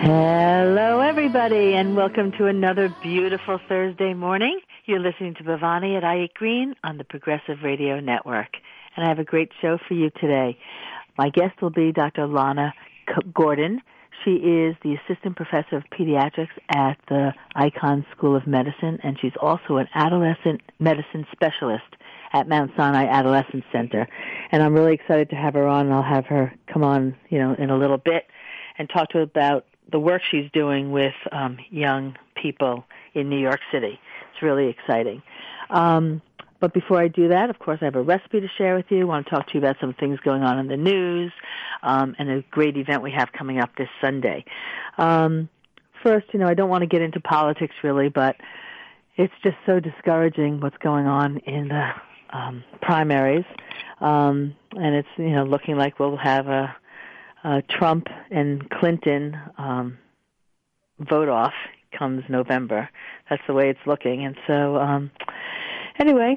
Hello, everybody, and welcome to another beautiful Thursday morning. You're listening to Bhavani at I Eat Green on the Progressive Radio Network, and I have a great show for you today. My guest will be Dr. Lana Gordon. She is the Assistant Professor of Pediatrics at the Icahn School of Medicine, and she's also an adolescent medicine specialist at Mount Sinai Adolescent Center. And I'm really excited to have her on, and I'll have her come on, in a little bit and talk to her about the work she's doing with young people in New York City. It's really exciting. But before I do that, of course, I have a recipe to share with you. I want to talk to you about some things going on in the news and a great event we have coming up this Sunday. First, I don't want to get into politics really, but it's just so discouraging what's going on in the primaries. And it's, looking like we'll have a Trump and Clinton vote off comes November. That's the way it's looking. And so, anyway,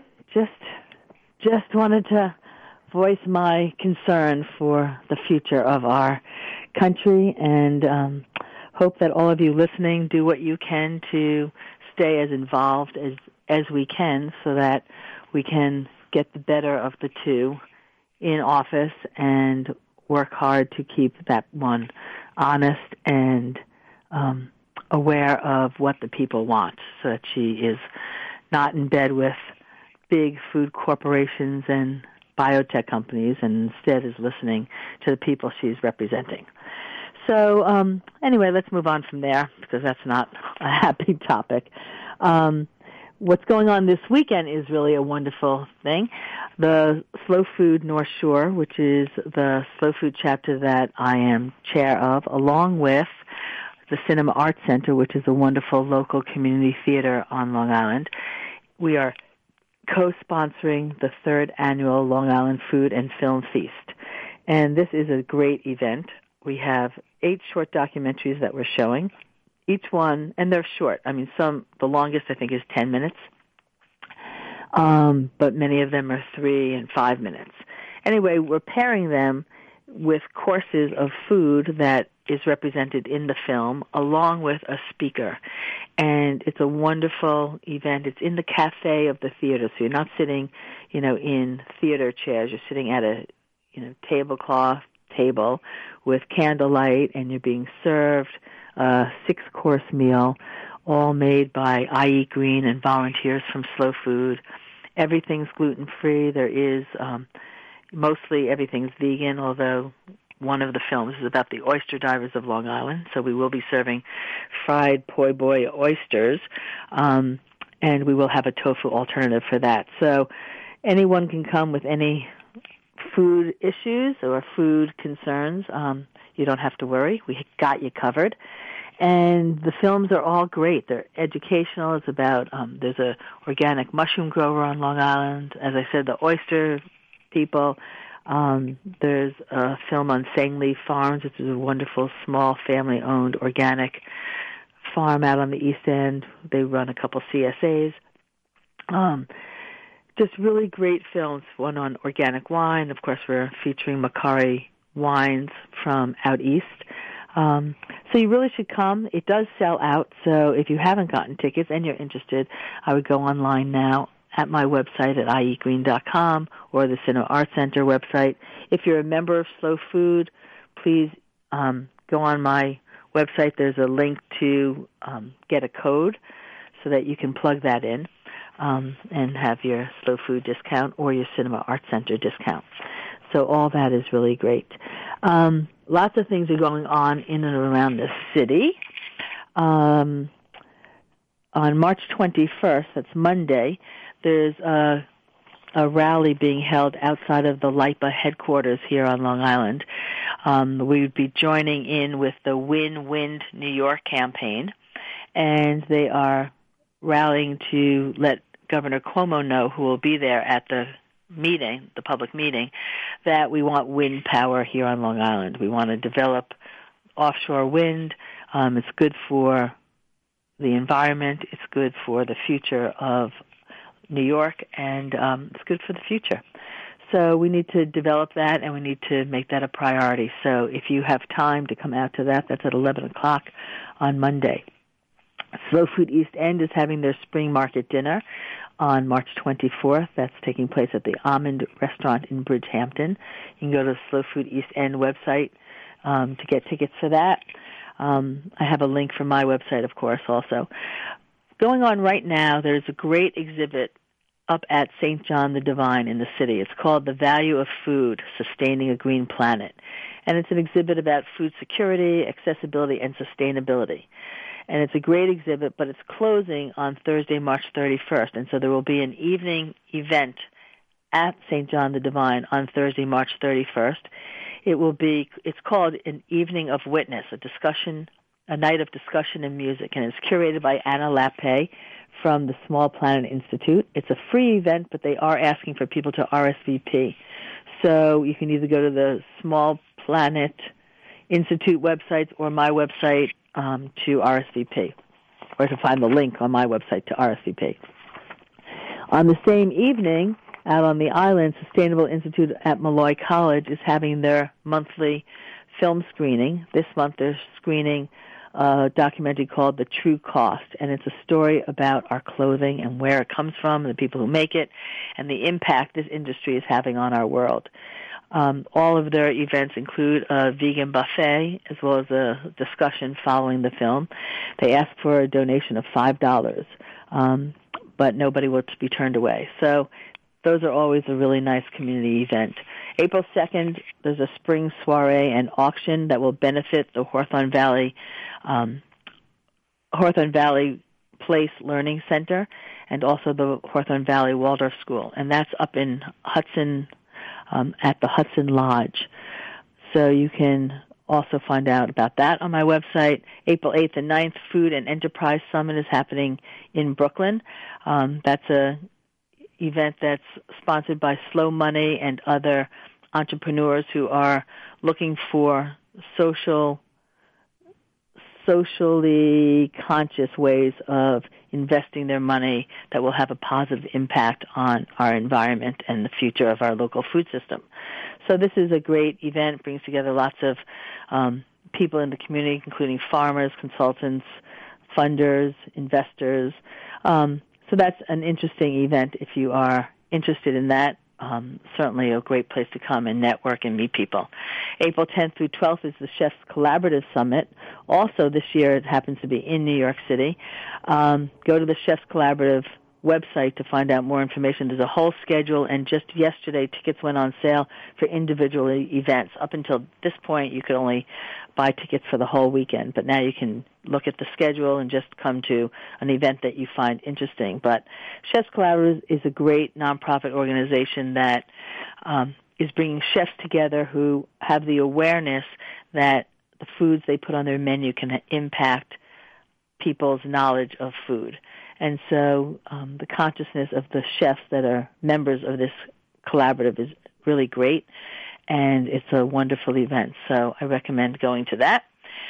just wanted to voice my concern for the future of our country, and hope that all of you listening do what you can to stay as involved as we can, so that we can get the better of the two in office and work hard to keep that one honest and aware of what the people want, so that she is not in bed with big food corporations and biotech companies, and instead is listening to the people she's representing. So anyway, let's move on from there, because that's not a happy topic. What's going on this weekend is really a wonderful thing. The Slow Food North Shore, which is the slow food chapter that I am chair of, along with the Cinema Arts Center, which is a wonderful local community theater on Long Island. We are co-sponsoring the third annual Long Island Food and Film Feast. And this is a great event. We have 8 short documentaries that we're showing. Each one, and they're short. The longest I think is 10 minutes. But many of them are 3 and 5 minutes. Anyway, we're pairing them with courses of food that is represented in the film, along with a speaker. And it's a wonderful event. It's in the cafe of the theater, so you're not sitting, in theater chairs. You're sitting at a, tablecloth table with candlelight, and you're being served a 6-course meal, all made by I Eat Green and volunteers from Slow Food. Everything's gluten-free. There is mostly everything's vegan, although one of the films is about the oyster divers of Long Island, so we will be serving fried poi boy oysters, and we will have a tofu alternative for that. So anyone can come with any food issues or food concerns. You don't have to worry. We got you covered. And the films are all great. They're educational. It's about, there's a organic mushroom grower on Long Island. As I said, the oyster people. There's a film on Sangli Farms, which is a wonderful, small, family-owned organic farm out on the East End. They run a couple CSAs. Just really great films, one on organic wine. Of course, we're featuring Macari wines from out east. So you really should come. It does sell out, so if you haven't gotten tickets and you're interested, I would go online now at my website at ieatgreen.com or the Cinema Arts Center website. If you're a member of Slow Food, please go on my website. There's a link to get a code so that you can plug that in and have your Slow Food discount or your Cinema Arts Center discount. So all that is really great. Lots of things are going on in and around the city. On March 21st, that's Monday, there's a rally being held outside of the LIPA headquarters here on Long Island. We would be joining in with the Win Wind New York campaign, and they are rallying to let Governor Cuomo know, who will be there at the meeting, the public meeting, that we want wind power here on Long Island. We want to develop offshore wind. It's good for the environment. It's good for the future of New York, and it's good for the future. So we need to develop that, and we need to make that a priority. So if you have time to come out to that, that's at 11 o'clock on Monday. Slow Food East End is having their spring market dinner on March 24th. That's taking place at the Almond Restaurant in Bridgehampton. You can go to the Slow Food East End website to get tickets for that. I have a link from my website, of course, also. Going on right now, there's a great exhibit up at St. John the Divine in the city. It's called The Value of Food, Sustaining a Green Planet. And it's an exhibit about food security, accessibility, and sustainability. And it's a great exhibit, but it's closing on Thursday, March 31st. And so there will be an evening event at St. John the Divine on Thursday, March 31st. It's called An Evening of Witness, a night of discussion and music, and it's curated by Anna Lappe from the Small Planet Institute. It's a free event, but they are asking for people to RSVP. So you can either go to the Small Planet Institute websites or my website to RSVP, or to find the link on my website to RSVP. On the same evening, out on the island, Sustainable Institute at Malloy College is having their monthly film screening. This month they're screening a documentary called The True Cost, and it's a story about our clothing and where it comes from, and the people who make it, and the impact this industry is having on our world. All of their events include a vegan buffet as well as a discussion following the film. They ask for a donation of $5, but nobody will be turned away. So those are always a really nice community event. April 2nd, there's a spring soiree and auction that will benefit the Hawthorne Valley Place Learning Center and also the Hawthorne Valley Waldorf School. And that's up in Hudson, at the Hudson Lodge. So you can also find out about that on my website. April 8th and 9th, Food and Enterprise Summit is happening in Brooklyn. That's a event that's sponsored by Slow Money and other entrepreneurs who are looking for socially conscious ways of investing their money that will have a positive impact on our environment and the future of our local food system. So this is a great event, brings together lots of people in the community, including farmers, consultants, funders, investors. So that's an interesting event if you are interested in that. Certainly a great place to come and network and meet people. April 10th through 12th is the Chefs Collaborative Summit. Also this year it happens to be in New York City. Go to the Chefs Collaborative website to find out more information. There's a whole schedule, and just yesterday tickets went on sale for individual events. Up until this point you could only buy tickets for the whole weekend, but now you can look at the schedule and just come to an event that you find interesting. But Chefs Collaborative is a great nonprofit organization that is bringing chefs together who have the awareness that the foods they put on their menu can impact people's knowledge of food. And so the consciousness of the chefs that are members of this collaborative is really great, and it's a wonderful event. So I recommend going to that.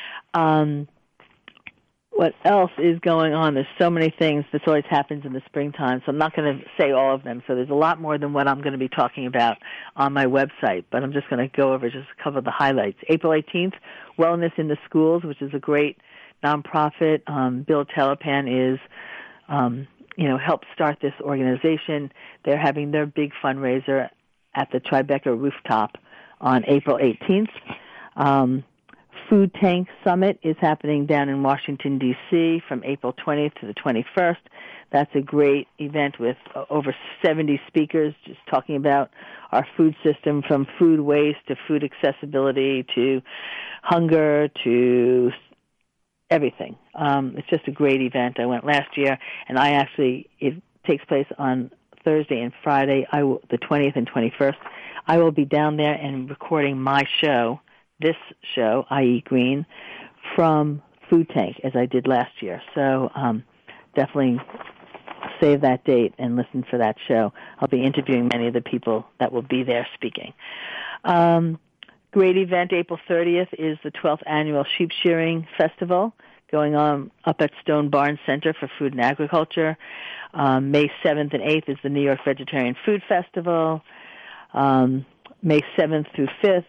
What else is going on? There's so many things. This always happens in the springtime, so I'm not going to say all of them. So there's a lot more than what I'm going to be talking about on my website, but I'm just going to go over just a couple of the highlights. April 18th, Wellness in the Schools, which is a great nonprofit. Bill Telepan is helped start this organization. They're having their big fundraiser at the Tribeca Rooftop on April 18th. Food Tank Summit is happening down in Washington, D.C. from April 20th to the 21st. That's a great event with over 70 speakers just talking about our food system, from food waste to food accessibility to hunger to everything. It's just a great event. I went last year, and it takes place on Thursday and Friday, the 20th and 21st. I will be down there and recording my show, this show, I.E. Green, from Food Tank, as I did last year. So definitely save that date and listen for that show. I'll be interviewing many of the people that will be there speaking. Great event, April 30th, is the 12th Annual Sheep Shearing Festival going on up at Stone Barn Center for Food and Agriculture. May 7th and 8th is the New York Vegetarian Food Festival. May 7th through 5th.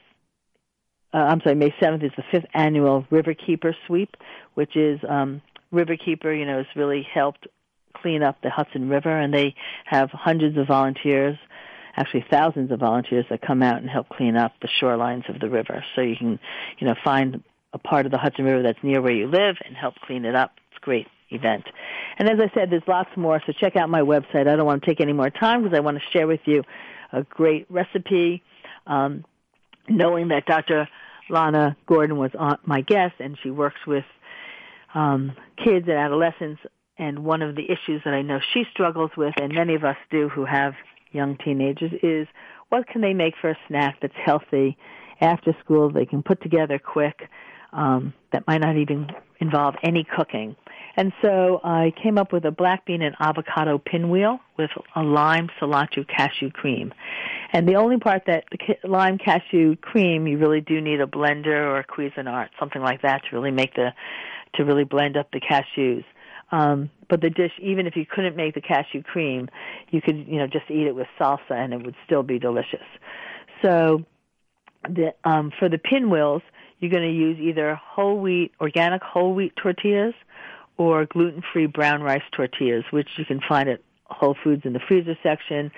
May 7th is the 5th annual Riverkeeper Sweep, which is Riverkeeper, has really helped clean up the Hudson River, and they have hundreds of volunteers, actually thousands of volunteers that come out and help clean up the shorelines of the river. So you can, find a part of the Hudson River that's near where you live and help clean it up. It's a great event. And as I said, there's lots more, so check out my website. I don't want to take any more time because I want to share with you a great recipe. Knowing that Dr. Lana Gordon was my guest, and she works with kids and adolescents, and one of the issues that I know she struggles with, and many of us do who have young teenagers, is what can they make for a snack that's healthy after school they can put together quick, that might not even involve any cooking. And so I came up with a black bean and avocado pinwheel with a lime cilantro cashew cream. And the only part that the lime cashew cream, you really do need a blender or a Cuisinart, something like that, to really blend up the cashews. But the dish, even if you couldn't make the cashew cream, you could, just eat it with salsa and it would still be delicious. So for the pinwheels, you're going to use either organic whole wheat tortillas or gluten-free brown rice tortillas, which you can find at Whole Foods in the freezer section.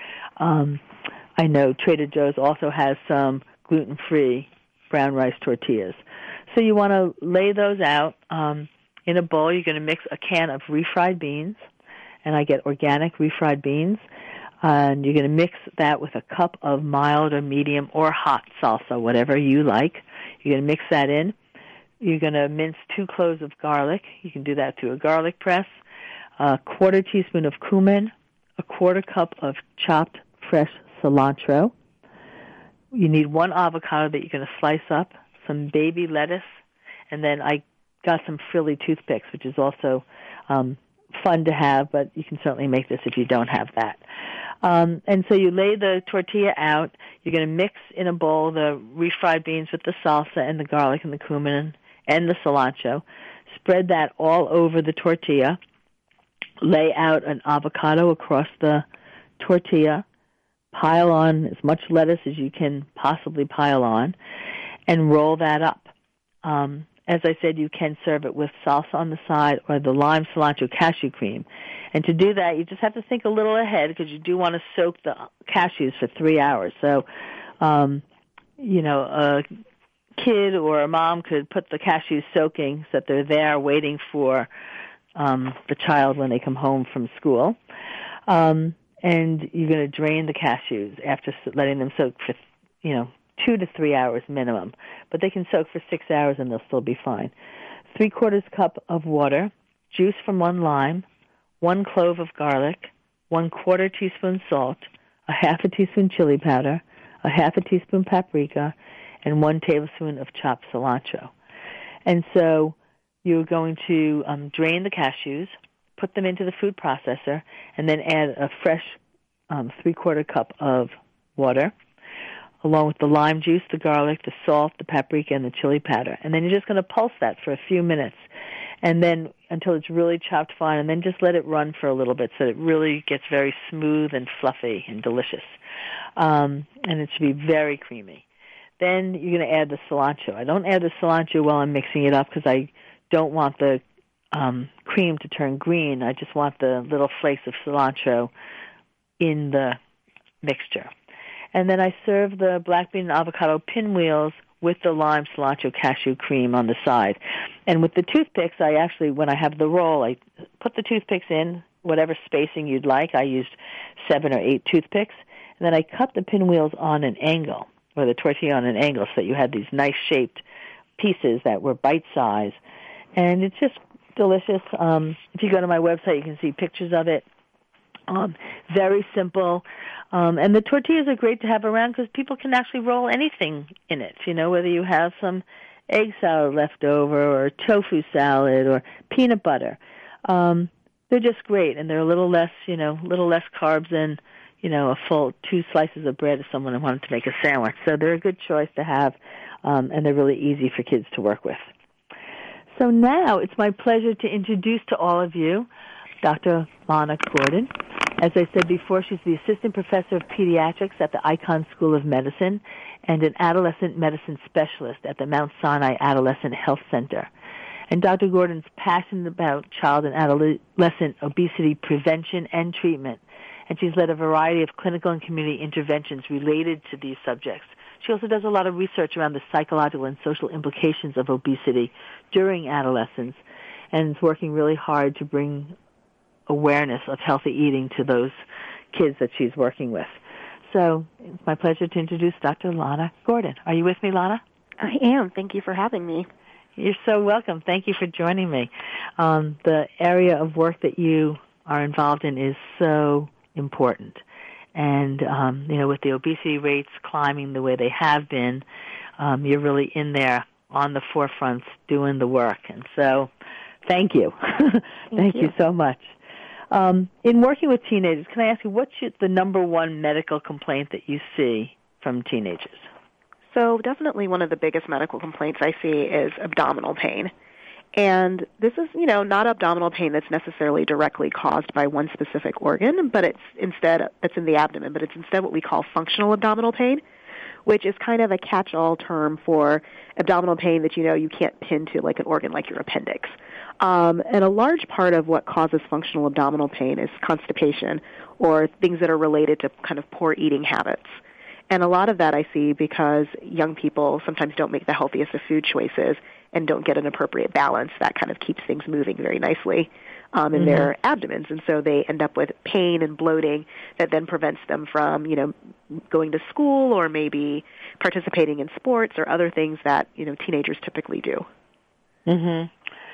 I know Trader Joe's also has some gluten-free brown rice tortillas. So you want to lay those out in a bowl. You're going to mix a can of refried beans, and I get organic refried beans. And you're going to mix that with a cup of mild or medium or hot salsa, whatever you like. You're going to mix that in. You're going to mince 2 cloves of garlic. You can do that through a garlic press. A quarter teaspoon of cumin. A quarter cup of chopped fresh cilantro. You need 1 avocado that you're going to slice up. Some baby lettuce. And then I got some frilly toothpicks, which is also fun to have, but you can certainly make this if you don't have that. And so you lay the tortilla out. You're going to mix in a bowl the refried beans with the salsa and the garlic and the cumin and the cilantro. Spread that all over the tortilla. Lay out an avocado across the tortilla. Pile on as much lettuce as you can possibly pile on, and roll that up. As I said, you can serve it with salsa on the side or the lime cilantro cashew cream. And to do that, you just have to think a little ahead because you do want to soak the cashews for 3 hours. So, a kid or a mom could put the cashews soaking so that they're there waiting for the child when they come home from school. And you're going to drain the cashews after letting them soak for, 2 to 3 hours minimum. But they can soak for 6 hours and they'll still be fine. 3/4 cup of water, juice from 1 lime, 1 clove of garlic, 1/4 teaspoon salt, a 1/2 teaspoon chili powder, a 1/2 teaspoon paprika, and 1 tablespoon of chopped cilantro. And so you're going to drain the cashews, put them into the food processor, and then add a fresh 3/4 cup of water, along with the lime juice, the garlic, the salt, the paprika, and the chili powder. And then you're just going to pulse that for a few minutes, and then until it's really chopped fine, and then just let it run for a little bit so it really gets very smooth and fluffy and delicious. And it should be very creamy. Then you're going to add the cilantro. I don't add the cilantro while I'm mixing it up because I don't want the cream to turn green. I just want the little flakes of cilantro in the mixture. And then I serve the black bean and avocado pinwheels with the lime cilantro cashew cream on the side. And with the toothpicks, I actually, when I have the roll, I put the toothpicks in, whatever spacing you'd like. I used 7 or 8 toothpicks. And then I cut the pinwheels on an angle, or the tortilla on an angle, so that you had these nice shaped pieces that were bite-sized. And it's just delicious. If you go to my website, you can see pictures of it. Very simple. And the tortillas are great to have around because people can actually roll anything in it, whether you have some egg salad left over or tofu salad or peanut butter. They're just great, and they're a little less carbs than, a full 2 slices of bread if someone wanted to make a sandwich. So they're a good choice to have, and they're really easy for kids to work with. So now it's my pleasure to introduce to all of you Dr. Lana Gordon. As I said before, she's the assistant professor of pediatrics at the Icahn School of Medicine and an adolescent medicine specialist at the Mount Sinai Adolescent Health Center. And Dr. Gordon's passionate about child and adolescent obesity prevention and treatment, and she's led a variety of clinical and community interventions related to these subjects. She also does a lot of research around the psychological and social implications of obesity during adolescence, and is working really hard to bring awareness of healthy eating to those kids that she's working with. So it's my pleasure to introduce Dr. Lana Gordon. Are you with me, Lana? I am. Thank you for having me. You're so welcome. Thank you for joining me. The area of work that you are involved in is so important. And, with the obesity rates climbing the way they have been, you're really in there on the forefronts doing the work. And so thank you. Thank you so much. In working with teenagers, can I ask you, what's the number one medical complaint that you see from teenagers? So definitely one of the biggest medical complaints I see is abdominal pain. And this is, not abdominal pain that's necessarily directly caused by one specific organ, but it's in the abdomen, but it's instead what we call functional abdominal pain, which is kind of a catch-all term for abdominal pain that, you can't pin to like an organ like your appendix. And a large part of what causes functional abdominal pain is constipation or things that are related to kind of poor eating habits. And a lot of that I see because young people sometimes don't make the healthiest of food choices and don't get an appropriate balance that kind of keeps things moving very nicely in their abdomens. And so they end up with pain and bloating that then prevents them from, going to school or maybe participating in sports or other things that, teenagers typically do. Mm-hmm.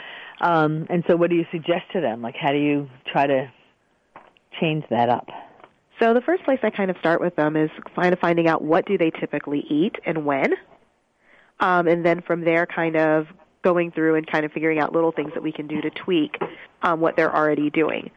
And so what do you suggest to them? Like, how do you try to change that up? So the first place I kind of start with them is finding out what do they typically eat and when. And then from there kind of going through and kind of figuring out little things that we can do to tweak what they're already doing.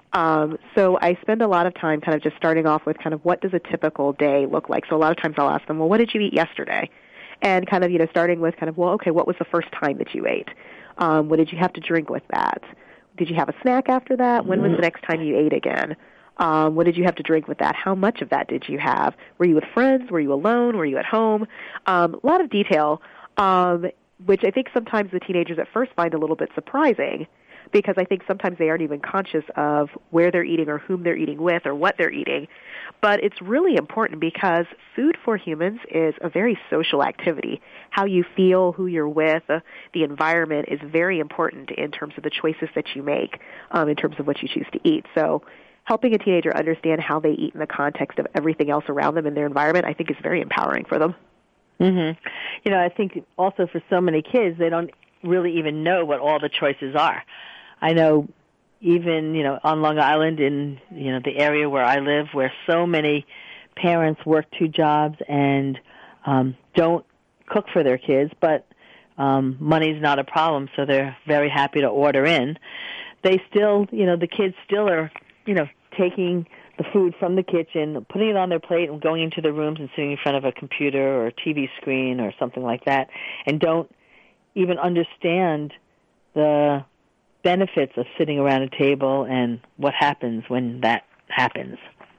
So I spend a lot of time kind of just starting off with kind of what does a typical day look like. So a lot of times I'll ask them, well, what did you eat yesterday? And kind of, starting with kind of, well, okay, what was the first time that you ate? What did you have to drink with that? Did you have a snack after that? When was the next time you ate again? What did you have to drink with that? How much of that did you have? Were you with friends? Were you alone? Were you at home? A lot of detail, which I think sometimes the teenagers at first find a little bit surprising because I think sometimes they aren't even conscious of where they're eating or whom they're eating with or what they're eating. But it's really important because food for humans is a very social activity. How you feel, who you're with, the environment is very important in terms of the choices that you make, in terms of what you choose to eat. So helping a teenager understand how they eat in the context of everything else around them in their environment, I think is very empowering for them. Mm-hmm. I think also for so many kids, they don't really even know what all the choices are. I know even, on Long Island in, the area where I live, where so many parents work two jobs and don't cook for their kids, but money's not a problem, so they're very happy to order in. They still, the kids still are, taking the food from the kitchen, putting it on their plate and going into the rooms and sitting in front of a computer or a TV screen or something like that, and don't even understand the benefits of sitting around a table and what happens when that happens.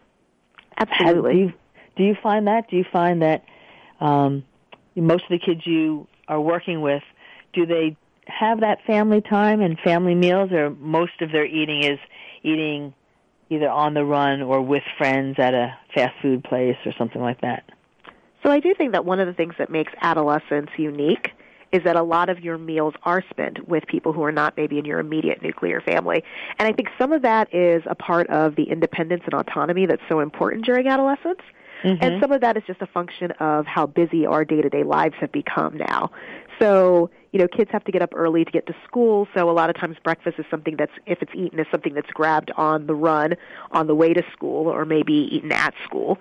Absolutely. Do you find that? Do you find that most of the kids you are working with, do they have that family time and family meals, or most of their eating is eating either on the run or with friends at a fast food place or something like that? So I do think that one of the things that makes adolescence unique is that a lot of your meals are spent with people who are not maybe in your immediate nuclear family. And I think some of that is a part of the independence and autonomy that's so important during adolescence. Mm-hmm. And some of that is just a function of how busy our day-to-day lives have become now. So, kids have to get up early to get to school, so a lot of times breakfast is something that's, if it's eaten, is something that's grabbed on the run, on the way to school, or maybe eaten at school.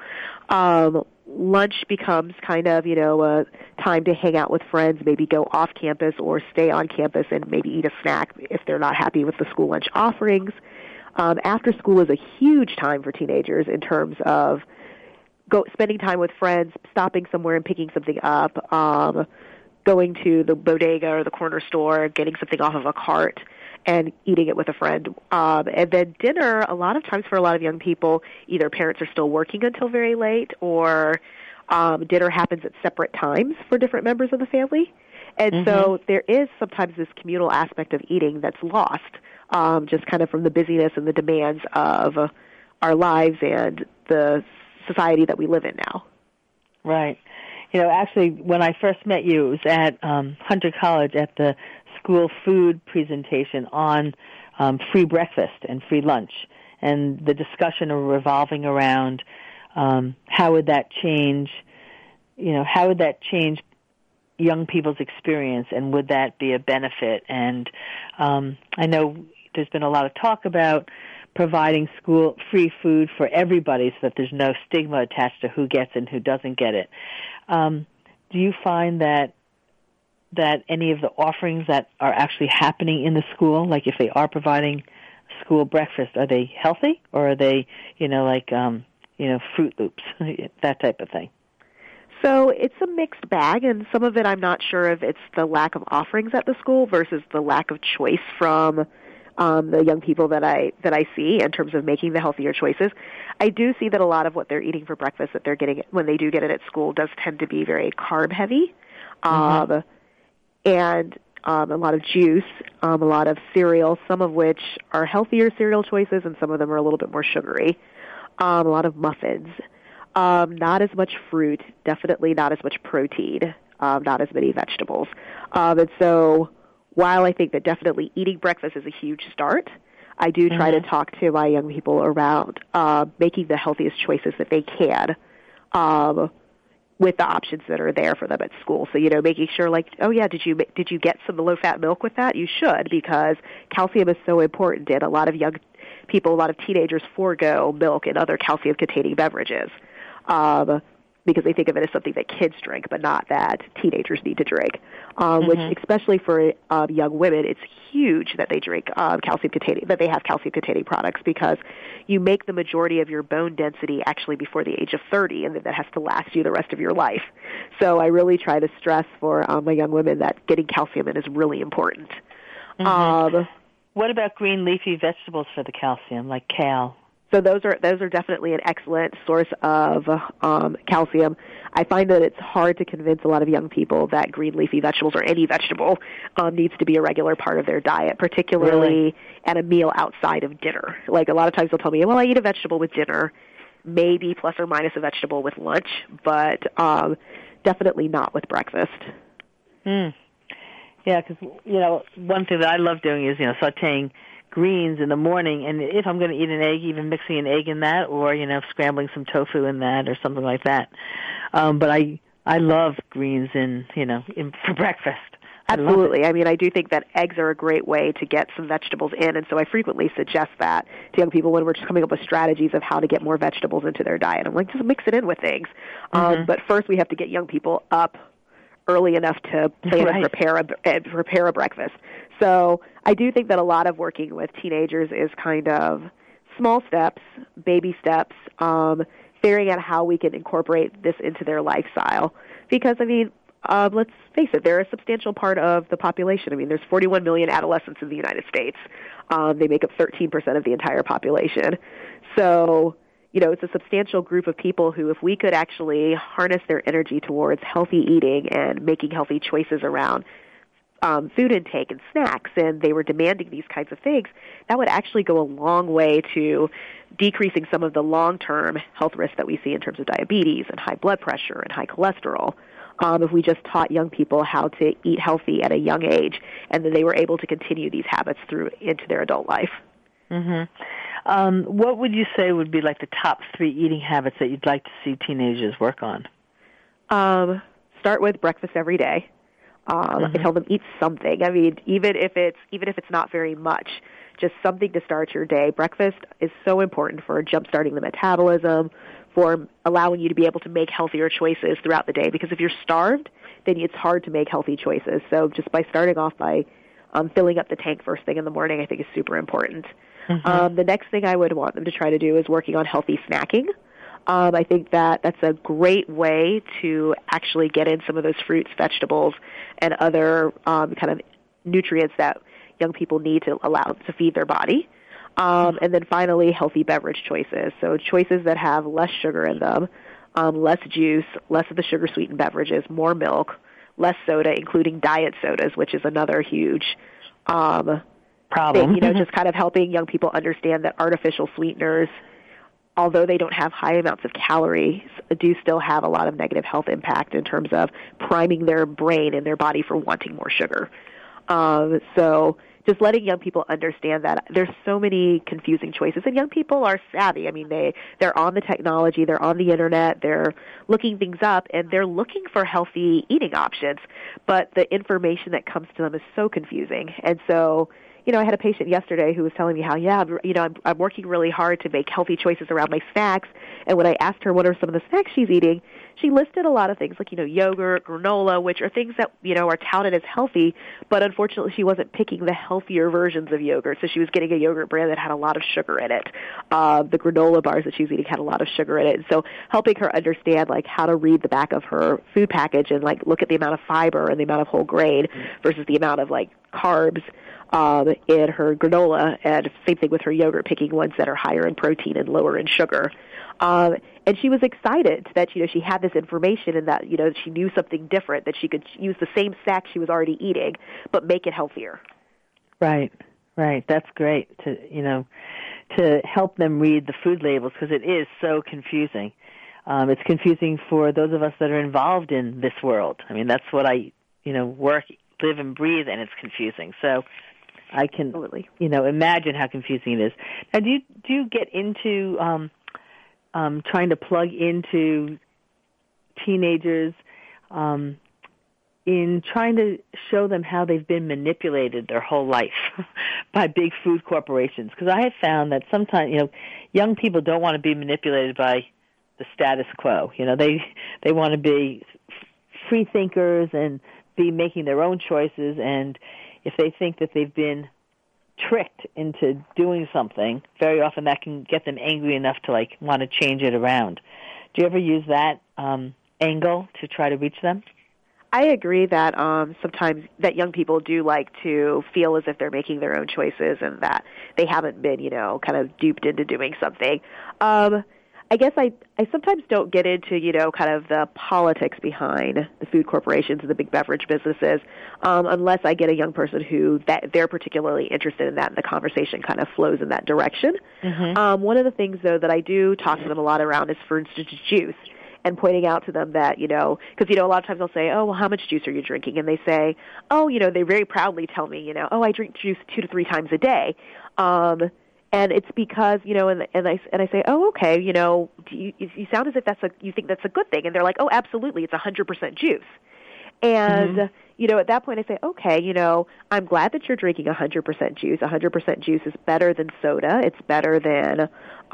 Lunch becomes kind of, a time to hang out with friends, maybe go off campus or stay on campus and maybe eat a snack if they're not happy with the school lunch offerings. After school is a huge time for teenagers in terms of spending time with friends, stopping somewhere and picking something up, going to the bodega or the corner store, getting something off of a cart. and eating it with a friend. And then dinner, a lot of times for a lot of young people, either parents are still working until very late, or dinner happens at separate times for different members of the family. And so there is sometimes this communal aspect of eating that's lost, just kind of from the busyness and the demands of our lives and the society that we live in now. Right. Actually, when I first met you, it was at Hunter College at the school food presentation on free breakfast and free lunch, and the discussion revolving around how would that change young people's experience, and would that be a benefit? And I know there's been a lot of talk about providing school free food for everybody so that there's no stigma attached to who gets and who doesn't get it. Do you find that any of the offerings that are actually happening in the school, like if they are providing school breakfast, are they healthy, or are they, Fruit Loops, that type of thing? So it's a mixed bag, and some of it I'm not sure if it's the lack of offerings at the school versus the lack of choice from the young people that I see in terms of making the healthier choices. I do see that a lot of what they're eating for breakfast that they're getting when they do get it at school does tend to be very carb heavy, and a lot of juice, a lot of cereal, some of which are healthier cereal choices, and some of them are a little bit more sugary. A lot of muffins. Not as much fruit, definitely not as much protein, not as many vegetables. And so while I think that definitely eating breakfast is a huge start, I do try to talk to my young people around making the healthiest choices that they can with the options that are there for them at school. So, making sure did you get some low-fat milk with that? You should, because calcium is so important, and a lot of young people, a lot of teenagers forego milk and other calcium-containing beverages. Because they think of it as something that kids drink, but not that teenagers need to drink. Which, especially for young women, it's huge that they drink that they have calcium-containing products, because you make the majority of your bone density actually before the age of 30, and that has to last you the rest of your life. So I really try to stress for my young women that getting calcium in is really important. What about green leafy vegetables for the calcium, like kale? So those are definitely an excellent source of calcium. I find that it's hard to convince a lot of young people that green leafy vegetables, or any vegetable, needs to be a regular part of their diet, particularly at a meal outside of dinner. Like, a lot of times they'll tell me, well, I eat a vegetable with dinner, maybe plus or minus a vegetable with lunch, but definitely not with breakfast. Yeah, because, one thing that I love doing is, sauteing greens in the morning, and if I'm going to eat an egg, even mixing an egg in that, or scrambling some tofu in that, or something like that. But I love greens for breakfast. Absolutely. I mean, I do think that eggs are a great way to get some vegetables in, and so I frequently suggest that to young people when we're just coming up with strategies of how to get more vegetables into their diet. I'm like, just mix it in with things. But first, we have to get young people up early enough to plan and prepare a breakfast. So I do think that a lot of working with teenagers is kind of small steps, baby steps, figuring out how we can incorporate this into their lifestyle. Because, let's face it, they're a substantial part of the population. There's 41 million adolescents in the United States. They make up 13% of the entire population. So, it's a substantial group of people who, if we could actually harness their energy towards healthy eating and making healthy choices around food intake and snacks, and they were demanding these kinds of things, that would actually go a long way to decreasing some of the long-term health risks that we see in terms of diabetes and high blood pressure and high cholesterol. If we just taught young people how to eat healthy at a young age, and then they were able to continue these habits through into their adult life. What would you say would be like the top 3 eating habits that you'd like to see teenagers work on? Start with breakfast every day. I tell them eat something. Even if it's not very much, just something to start your day. Breakfast is so important for jump-starting the metabolism, for allowing you to be able to make healthier choices throughout the day. Because if you're starved, then it's hard to make healthy choices. So just by starting off by filling up the tank first thing in the morning, I think is super important. The next thing I would want them to try to do is working on healthy snacking. I think that's a great way to actually get in some of those fruits, vegetables, and other kind of nutrients that young people need to allow to feed their body. And then finally, healthy beverage choices. So choices that have less sugar in them, less juice, less of the sugar-sweetened beverages, more milk, less soda, including diet sodas, which is another huge problem. Thing, just kind of helping young people understand that artificial sweeteners, although they don't have high amounts of calories, do still have a lot of negative health impact in terms of priming their brain and their body for wanting more sugar. So just letting young people understand that there's so many confusing choices, and young people are savvy. I mean, they're on the technology, they're on the internet, they're looking things up, and they're looking for healthy eating options, but the information that comes to them is so confusing. And so, I had a patient yesterday who was telling me how, I'm working really hard to make healthy choices around my snacks. And when I asked her what are some of the snacks she's eating, she listed a lot of things like, yogurt, granola, which are things that, are touted as healthy. But unfortunately, she wasn't picking the healthier versions of yogurt. So she was getting a yogurt brand that had a lot of sugar in it. The granola bars that she was eating had a lot of sugar in it. And so helping her understand, how to read the back of her food package and, look at the amount of fiber and the amount of whole grain versus the amount of, carbs in her granola, and same thing with her yogurt, picking ones that are higher in protein and lower in sugar. And she was excited that, she had this information and that, she knew something different, that she could use the same snack she was already eating, but make it healthier. Right. That's great to help them read the food labels, because it is so confusing. It's confusing for those of us that are involved in this world. I mean, that's what I, work, live, and breathe, and it's confusing. So I can, Absolutely. Imagine how confusing it is. Now, do you get into trying to plug into teenagers in trying to show them how they've been manipulated their whole life by big food corporations? Because I have found that sometimes, young people don't want to be manipulated by the status quo. They want to be free thinkers and be making their own choices, and if they think that they've been tricked into doing something, very often that can get them angry enough to want to change it around. Do you ever use that angle to try to reach them? I agree that sometimes that young people do like to feel as if they're making their own choices and that they haven't been, kind of duped into doing something. I guess I sometimes don't get into, kind of the politics behind the food corporations and the big beverage businesses unless I get a young person who they're particularly interested in that and the conversation kind of flows in that direction. Mm-hmm. One of the things, though, that I do talk to them a lot around is, for instance, juice, and pointing out to them that, because, a lot of times they'll say, oh, well, how much juice are you drinking? And they say, oh, they very proudly tell me, oh, I drink juice 2 to 3 times a day. And it's because, and I say, oh, okay, you sound as if you think that's a good thing. And they're like, oh, absolutely, it's 100% juice. And, mm-hmm. At that point I say, okay, I'm glad that you're drinking 100% juice. 100% juice is better than soda. It's better than,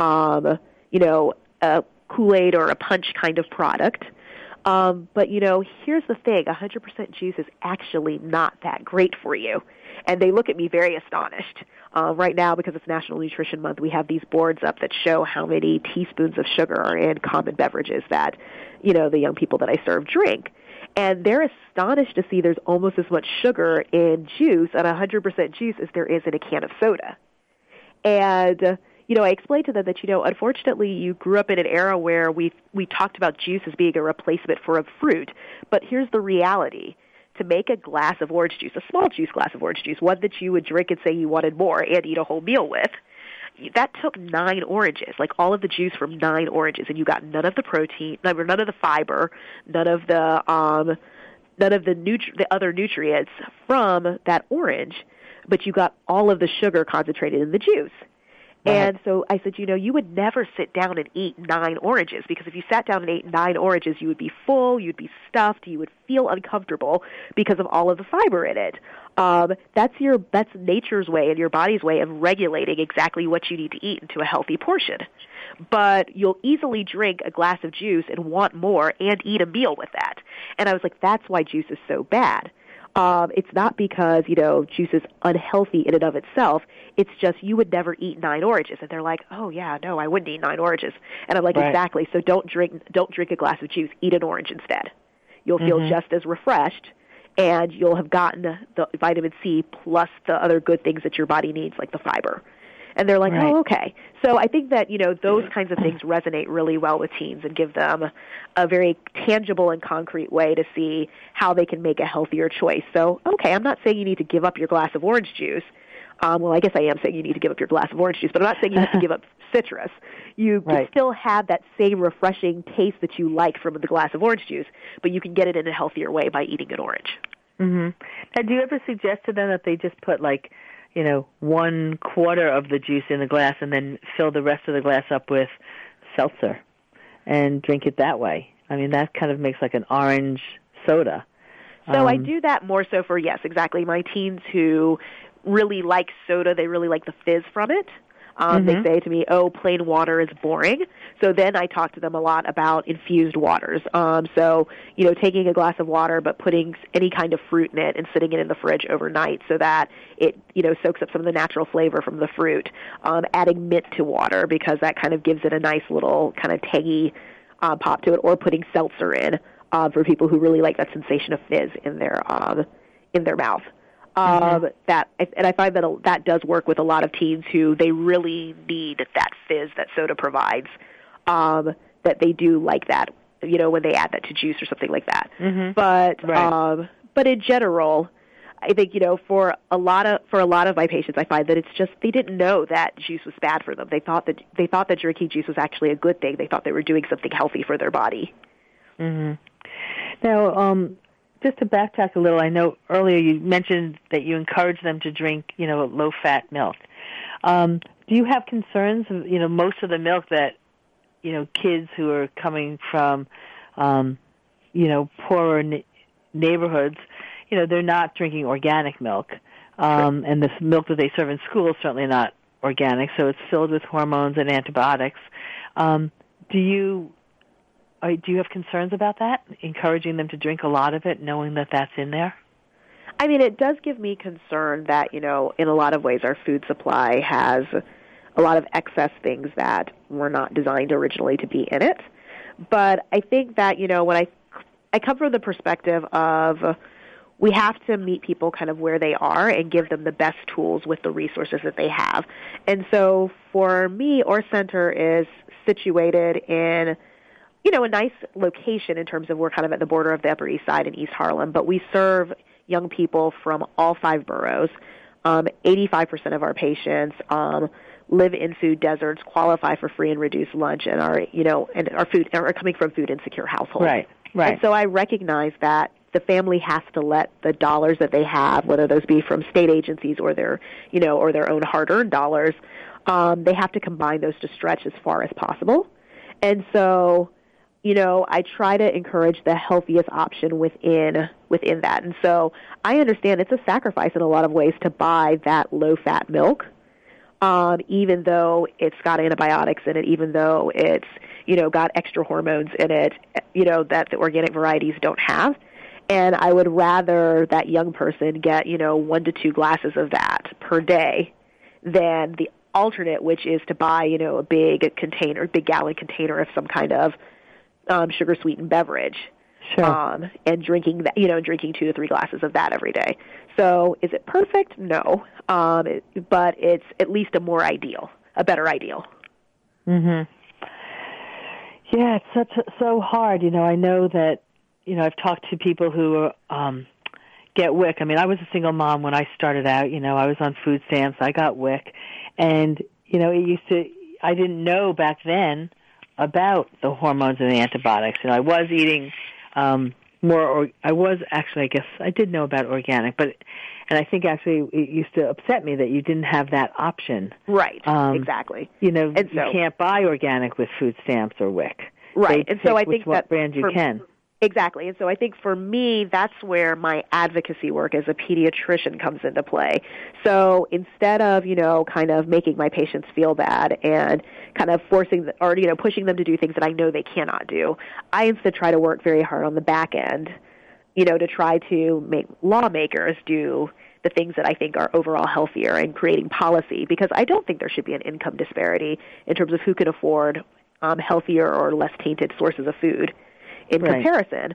a Kool-Aid or a punch kind of product. But, here's the thing. 100% juice is actually not that great for you. And they look at me very astonished. Right now, because it's National Nutrition Month, we have these boards up that show how many teaspoons of sugar are in common beverages that, the young people that I serve drink. And they're astonished to see there's almost as much sugar in juice, and 100% juice, as there is in a can of soda. And I explained to them that, unfortunately you grew up in an era where we talked about juice as being a replacement for a fruit. But here's the reality. To make a glass of orange juice, a small juice glass of orange juice, one that you would drink and say you wanted more and eat a whole meal with, that took 9 oranges, all of the juice from 9 oranges, and you got none of the protein, none of the fiber, none of the other nutrients from that orange, but you got all of the sugar concentrated in the juice. Right. And so I said, you would never sit down and eat 9 oranges, because if you sat down and ate 9 oranges, you would be full, you'd be stuffed, you would feel uncomfortable because of all of the fiber in it. That's nature's way and your body's way of regulating exactly what you need to eat into a healthy portion. But you'll easily drink a glass of juice and want more and eat a meal with that. And I was like, that's why juice is so bad. It's not because, juice is unhealthy in and of itself. It's just you would never eat 9 oranges. And they're like, oh, yeah, no, I wouldn't eat 9 oranges. And I'm like, right. Exactly. So don't drink a glass of juice. Eat an orange instead. You'll feel just as refreshed, and you'll have gotten the vitamin C plus the other good things that your body needs, like the fiber. And they're like, right. oh, okay. So I think that, those kinds of things resonate really well with teens and give them a very tangible and concrete way to see how they can make a healthier choice. So, okay, I'm not saying you need to give up your glass of orange juice. Well, I guess I am saying you need to give up your glass of orange juice, but I'm not saying you have to give up citrus. You can still have that same refreshing taste that you like from the glass of orange juice, but you can get it in a healthier way by eating an orange. Mm-hmm. Now, do you ever suggest to them that they just put 1/4 of the juice in the glass and then fill the rest of the glass up with seltzer and drink it that way? I mean, that kind of makes like an orange soda. So I do that more so for, yes, exactly, my teens who really like soda. They really like the fizz from it. They say to me, oh, plain water is boring. So then I talk to them a lot about infused waters. So, taking a glass of water but putting any kind of fruit in it and sitting it in the fridge overnight so that it, soaks up some of the natural flavor from the fruit. Adding mint to water because that kind of gives it a nice little kind of tangy pop to it, or putting seltzer in for people who really like that sensation of fizz in their mouth. And I find that does work with a lot of teens who they really need that fizz that soda provides, that they do like that, when they add that to juice or something like that. But in general, I think, for a lot of my patients, I find that it's just they didn't know that juice was bad for them. They thought that drinking juice was actually a good thing. They thought they were doing something healthy for their body. Mm-hmm. Now, just to backtrack a little, I know earlier you mentioned that you encourage them to drink, low-fat milk. Do you have concerns of, most of the milk that, kids who are coming from, poorer neighborhoods, they're not drinking organic milk. And the milk that they serve in school is certainly not organic, so it's filled with hormones and antibiotics. Do you have concerns about that, encouraging them to drink a lot of it, knowing that that's in there? I mean, it does give me concern that, in a lot of ways our food supply has a lot of excess things that were not designed originally to be in it. But I think that, when I come from the perspective of we have to meet people kind of where they are and give them the best tools with the resources that they have. And so for me, our center is situated in a nice location in terms of we're kind of at the border of the Upper East Side in East Harlem, but we serve young people from all 5 boroughs. 85% of our patients live in food deserts, qualify for free and reduced lunch, and are coming from food insecure households. Right. And so I recognize that the family has to let the dollars that they have, whether those be from state agencies or their own hard-earned dollars, they have to combine those to stretch as far as possible. And so, I try to encourage the healthiest option within that. And so I understand it's a sacrifice in a lot of ways to buy that low-fat milk, even though it's got antibiotics in it, even though it's, got extra hormones in it, that the organic varieties don't have. And I would rather that young person get, 1 to 2 glasses of that per day than the alternate, which is to buy, a big gallon container of some kind of sugar sweetened beverage. Sure. And drinking that, drinking 2 to 3 glasses of that every day. So is it perfect? No. But it's at least a better ideal. Mhm. Yeah, it's so hard. I know that, I've talked to people who get WIC. I mean, I was a single mom when I started out. I was on food stamps. I got WIC. And, I didn't know back then about the hormones and the antibiotics. I was eating I guess I did know about organic, and I think actually it used to upset me that you didn't have that option. Right, exactly. You can't buy organic with food stamps or WIC. Right, and so I think what brand you can. Exactly, and so I think for me, that's where my advocacy work as a pediatrician comes into play. So instead of, kind of making my patients feel bad and kind of pushing them to do things that I know they cannot do, I instead try to work very hard on the back end, to try to make lawmakers do the things that I think are overall healthier and creating policy, because I don't think there should be an income disparity in terms of who can afford healthier or less tainted sources of food in comparison.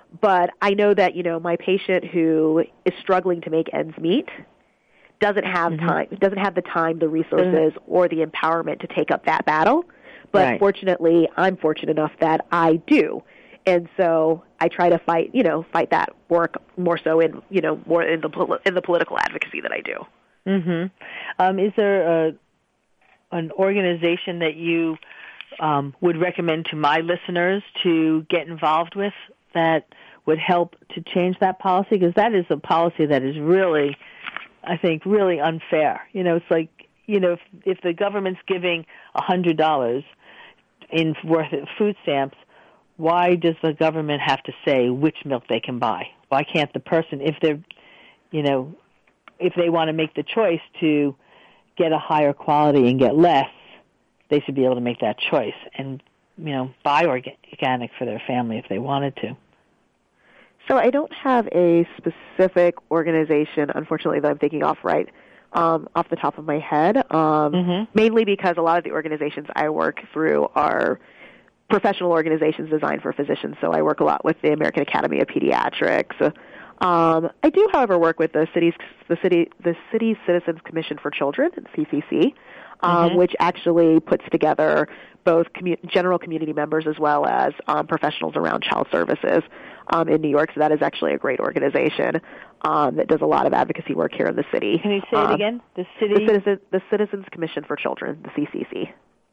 But I know that, my patient who is struggling to make ends meet doesn't have the time, the resources, or the empowerment to take up that battle. But fortunately, I'm fortunate enough that I do. And so I try to fight that work more so in the political advocacy that I do. Mm-hmm. Is there an organization that you would recommend to my listeners to get involved with that would help to change that policy? Because that is a policy that is really, I think, really unfair. It's like, if the government's giving $100 worth of food stamps, why does the government have to say which milk they can buy? Why can't the person, if they want to make the choice to get a higher quality and get less, they should be able to make that choice and, buy organic for their family if they wanted to. So I don't have a specific organization, unfortunately, that I'm thinking off the top of my head, mainly because a lot of the organizations I work through are professional organizations designed for physicians. So I work a lot with the American Academy of Pediatrics. I do, however, work with the City Citizens Commission for Children, CCC, which actually puts together both general community members as well as professionals around child services in New York. So that is actually a great organization that does a lot of advocacy work here in the city. Can you say it again? The Citizens Commission for Children, the CCC.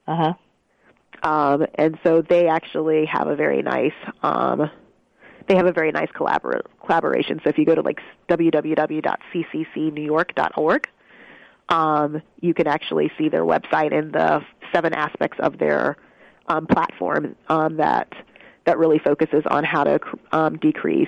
And so they actually have a very nice collaboration. So if you go to www.cccnewyork.org, you can actually see their website and the 7 aspects of their platform that really focuses on how to decrease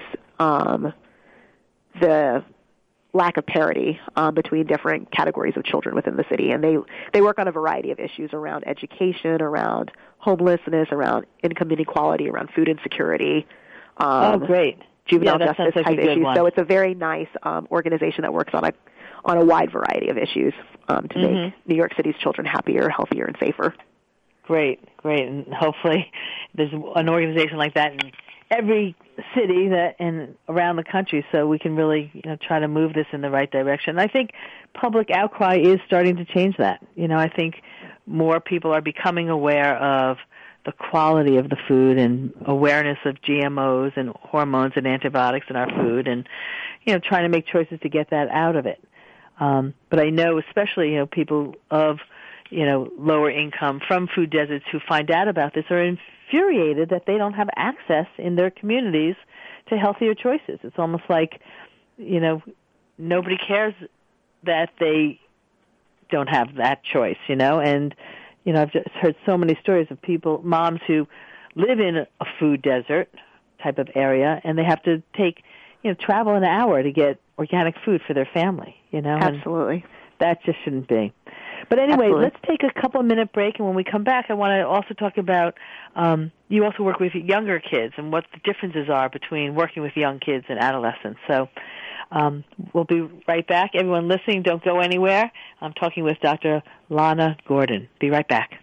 the lack of parity between different categories of children within the city. And they work on a variety of issues around education, around homelessness, around income inequality, around food insecurity. Great. Juvenile justice type issues. So it's a very nice organization that works on a wide variety of issues to make New York City's children happier, healthier, and safer. Great. And hopefully there's an organization like that in every city and around the country, so we can really try to move this in the right direction. I think public outcry is starting to change that. I think more people are becoming aware of the quality of the food and awareness of GMOs and hormones and antibiotics in our food, and trying to make choices to get that out of it. But I know especially people of lower income from food deserts who find out about this are infuriated that they don't have access in their communities to healthier choices. It's almost like nobody cares that they don't have that choice, and I've just heard so many stories of moms who live in a food desert type of area, and they have to travel an hour to get organic food for their family, Absolutely. And that just shouldn't be. But anyway, Absolutely. Let's take a couple-minute break, and when we come back, I want to also talk about, you also work with younger kids and what the differences are between working with young kids and adolescents. So we'll be right back. Everyone listening, don't go anywhere. I'm talking with Dr. Lana Gordon. Be right back.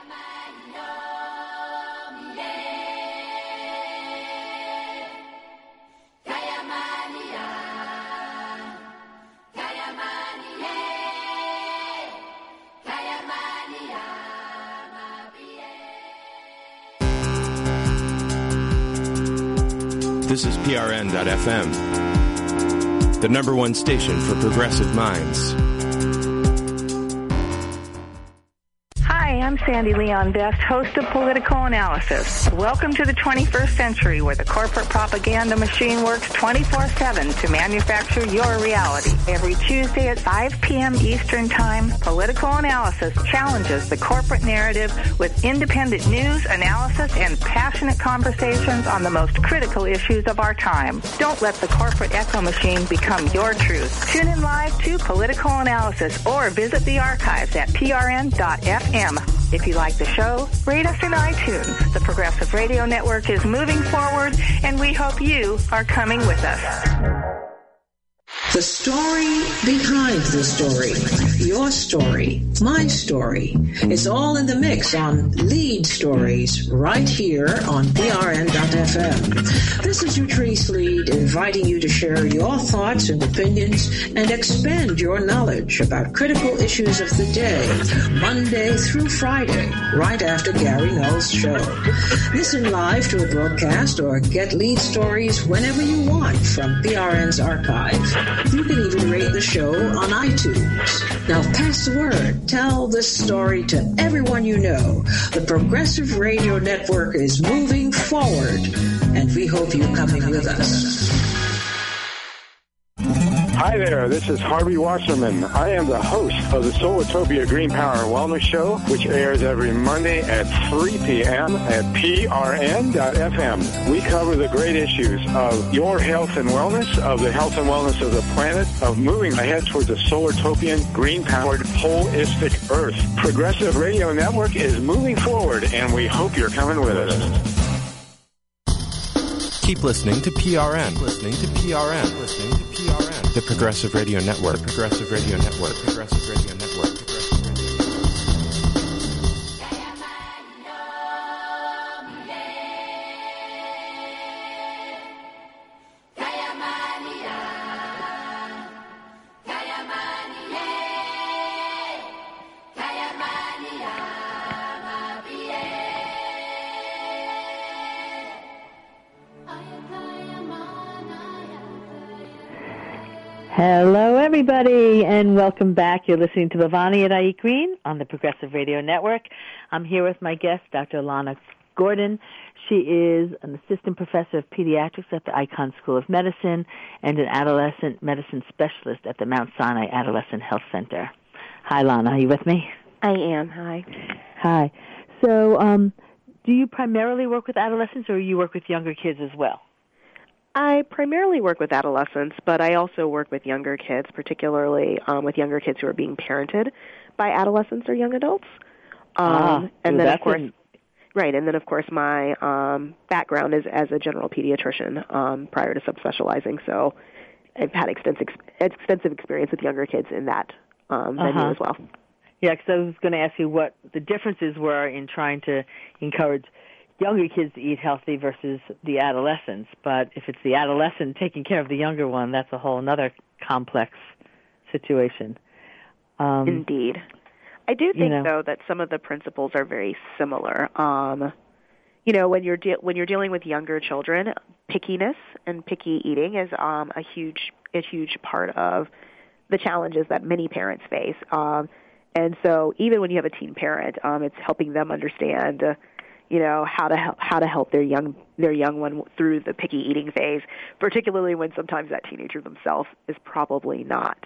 This is PRN.FM, the #1 station for progressive minds. Hi, I'm Sandy Leon Best, host of Political Analysis. Welcome to the 21st century, where the corporate propaganda machine works 24/7 to manufacture your reality. Every Tuesday at 5 p.m. Eastern Time, Political Analysis challenges the corporate narrative with independent news, analysis, and passionate conversations on the most critical issues of our time. Don't let the corporate echo machine become your truth. Tune in live to Political Analysis or visit the archives at prn.fm. If you like the show, rate us in iTunes. The Progressive Radio Network is moving forward, and we hope you are coming with us. The story behind the story. Your story. My story. It's all in the mix on Lead Stories right here on PRN.FM. This is Dr. Trace Lead inviting you to share your thoughts and opinions and expand your knowledge about critical issues of the day, Monday through Friday, right after Gary Null's show. Listen live to a broadcast or get lead stories whenever you want from PRN's archive. You can even rate the show on iTunes. Now pass the word. Tell this story to everyone you know. The Progressive Radio Network is moving forward, and we hope you're coming with us. Hi there, this is Harvey Wasserman. I am the host of the Solartopia Green Power and Wellness Show, which airs every Monday at 3 p.m. at prn.fm. We cover the great issues of your health and wellness, of the health and wellness of the planet, of moving ahead towards a Solartopian, green-powered, holistic Earth. Progressive Radio Network is moving forward, and we hope you're coming with us. Keep listening to PRN. The Progressive Radio Network. Progressive Radio Network. Progressive Radio Network. Hello, everybody, and welcome back. You're listening to Bhavani at IE Green on the Progressive Radio Network. I'm here with my guest, Dr. Lana Gordon. She is an assistant professor of pediatrics at the Icahn School of Medicine and an adolescent medicine specialist at the Mount Sinai Adolescent Health Center. Hi, Lana. Are you with me? I am. Hi. Hi. So, do you primarily work with adolescents, or you work with younger kids as well? I primarily work with adolescents, but I also work with younger kids, particularly with younger kids who are being parented by adolescents or young adults. And then, of course, right. And then, of course, my background is as a general pediatrician prior to subspecializing. So I've had extensive experience with younger kids in that venue as well. Yeah, because I was going to ask you what the differences were in trying to encourage younger kids to eat healthy versus the adolescents. But if it's the adolescent taking care of the younger one, that's a whole other complex situation. Indeed. I do think, though, that some of the principles are very similar. When you're dealing with younger children, pickiness and picky eating is a huge part of the challenges that many parents face. And so even when you have a teen parent, it's helping them understand how to help their young one through the picky eating phase, particularly when sometimes that teenager themselves is probably not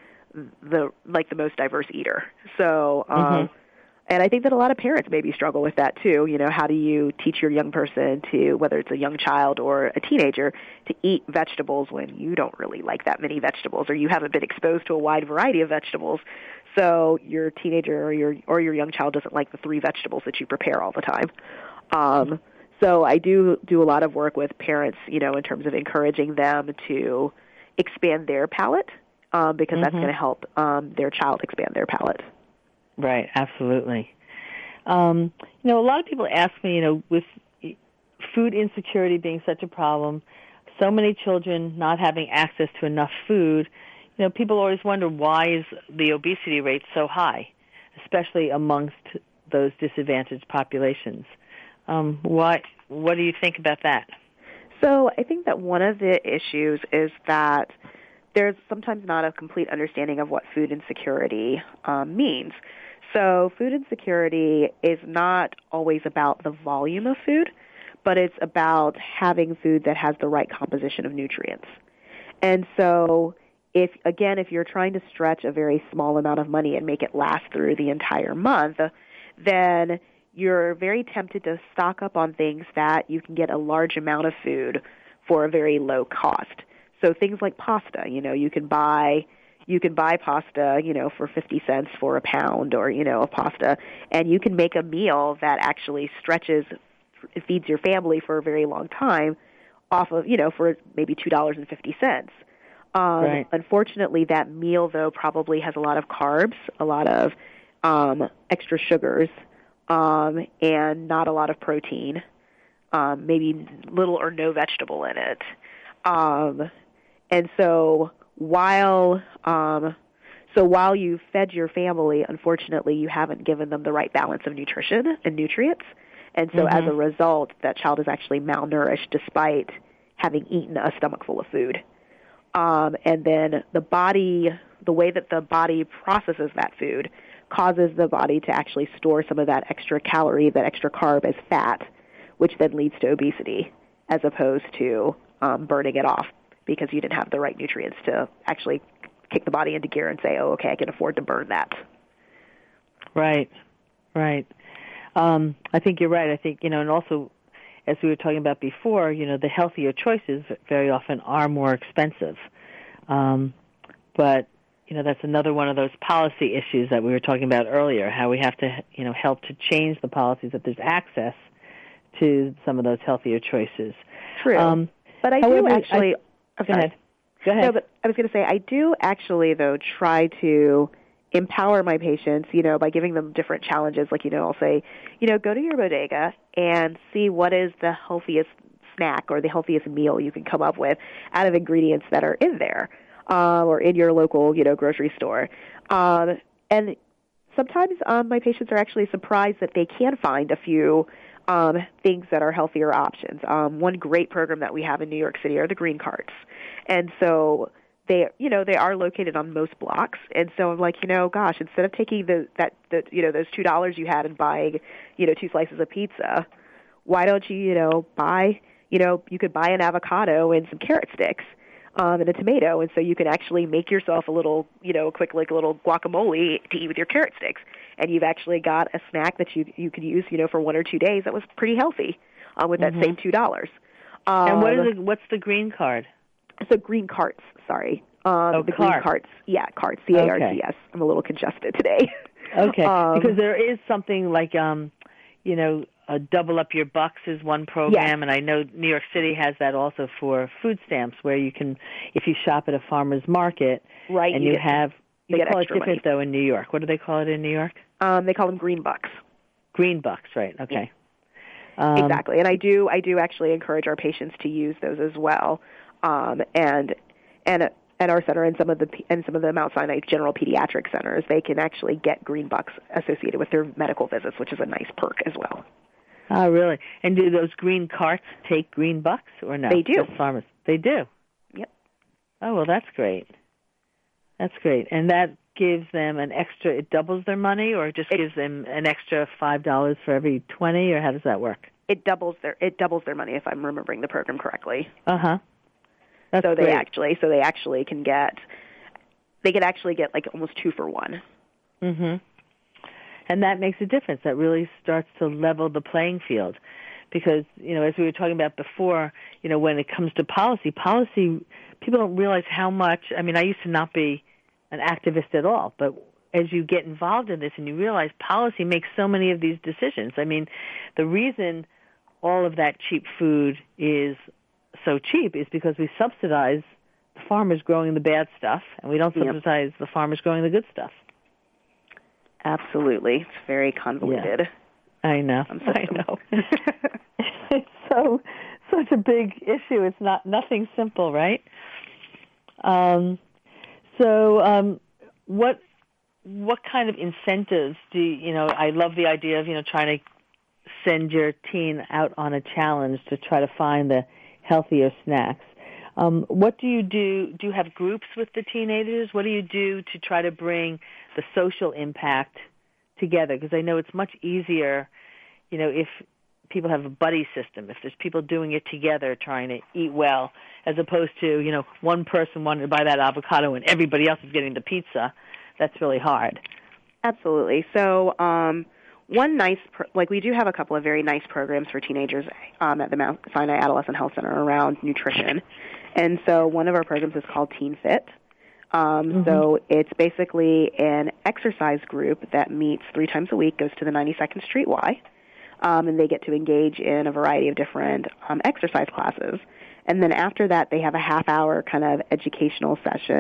the most diverse eater. So, and I think that a lot of parents maybe struggle with that too. How do you teach your young person to, whether it's a young child or a teenager, to eat vegetables when you don't really like that many vegetables, or you haven't been exposed to a wide variety of vegetables? So your teenager or your young child doesn't like the 3 vegetables that you prepare all the time. So I do a lot of work with parents, in terms of encouraging them to expand their palate, because that's going to help their child expand their palate. Right, absolutely. A lot of people ask me, with food insecurity being such a problem, so many children not having access to enough food, people always wonder, why is the obesity rate so high, especially amongst those disadvantaged populations? What do you think about that? So I think that one of the issues is that there's sometimes not a complete understanding of what food insecurity means. So food insecurity is not always about the volume of food, but it's about having food that has the right composition of nutrients. And so if you're trying to stretch a very small amount of money and make it last through the entire month, then you're very tempted to stock up on things that you can get a large amount of food for a very low cost. So things like pasta, you can buy pasta, for 50 cents for a pound or, of pasta, and you can make a meal that actually feeds your family for a very long time off of, for maybe $2.50. Right. Unfortunately, that meal, though, probably has a lot of carbs, a lot of extra sugars, and not a lot of protein, maybe little or no vegetable in it. And so while you fed your family, unfortunately, you haven't given them the right balance of nutrition and nutrients. And so as a result, that child is actually malnourished despite having eaten a stomach full of food. And then the way that the body processes that food causes the body to actually store some of that extra calorie, that extra carb as fat, which then leads to obesity, as opposed to burning it off because you didn't have the right nutrients to actually kick the body into gear and say, oh, okay, I can afford to burn that. Right. I think you're right. I think, and also, as we were talking about before, the healthier choices very often are more expensive. But, that's another one of those policy issues that we were talking about earlier, how we have to, help to change the policies that there's access to some of those healthier choices. True. But I do actually... Go ahead. No, but I was going to say, I do actually, though, try to empower my patients, by giving them different challenges. Like, I'll say, go to your bodega and see what is the healthiest snack or the healthiest meal you can come up with out of ingredients that are in there or in your local, grocery store. And sometimes my patients are actually surprised that they can find a few things that are healthier options. One great program that we have in New York City are the green carts. And so they are located on most blocks. And so I'm like, gosh, instead of taking those $2 you had and buying, 2 slices of pizza, why don't you, buy, you could buy an avocado and some carrot sticks and a tomato. And so you can actually make yourself a little, quick, like a little guacamole to eat with your carrot sticks. And you've actually got a snack that you could use, for 1 or 2 days that was pretty healthy with that same $2. And what's the green card? So green carts, sorry. The green carts. Yeah, carts, C-A-R-T-S. Okay. I'm a little congested today. Okay, because there is something like, Double Up Your Bucks is one program, and I know New York City has that also for food stamps, where you can, if you shop at a farmer's market, right, and they call it different, money. Though, in New York. What do they call it in New York? They call them green bucks. Green bucks, right, okay. Yeah. Exactly, and I do actually encourage our patients to use those as well. And at our center and some of the Mount Sinai General Pediatric Centers, they can actually get green bucks associated with their medical visits, which is a nice perk as well. Oh, really? And do those green carts take green bucks or no? They do. Just farmers. They do? Yep. Oh, well, that's great. That's great. And that gives them it doubles their money, or just gives them an extra $5 for every 20, or how does that work? It doubles their money, if I'm remembering the program correctly. Uh-huh. That's so great. they actually can get like almost 2 for 1. Mhm. And that makes a difference. That really starts to level the playing field, because as we were talking about before, when it comes to policy, people don't realize how much. I mean, I used to not be an activist at all, but as you get involved in this and you realize policy makes so many of these decisions. I mean, the reason all of that cheap food is so cheap is because we subsidize the farmers growing the bad stuff, and we don't subsidize the farmers growing the good stuff. Absolutely. It's very convoluted. Yeah. I know. It's such a big issue. It's nothing simple, right? What kind of incentives do I love the idea of, trying to send your teen out on a challenge to try to find the healthier snacks. What do you do? Do you have groups with the teenagers? What do you do to try to bring the social impact together? Because I know it's much easier, if people have a buddy system, if there's people doing it together trying to eat well, as opposed to, one person wanting to buy that avocado and everybody else is getting the pizza. That's really hard. Absolutely. So we do have a couple of very nice programs for teenagers at the Mount Sinai Adolescent Health Center around nutrition. And so one of our programs is called Teen Fit. So it's basically an exercise group that meets 3 times a week, goes to the 92nd Street Y, and they get to engage in a variety of different exercise classes. And then after that, they have a half-hour kind of educational session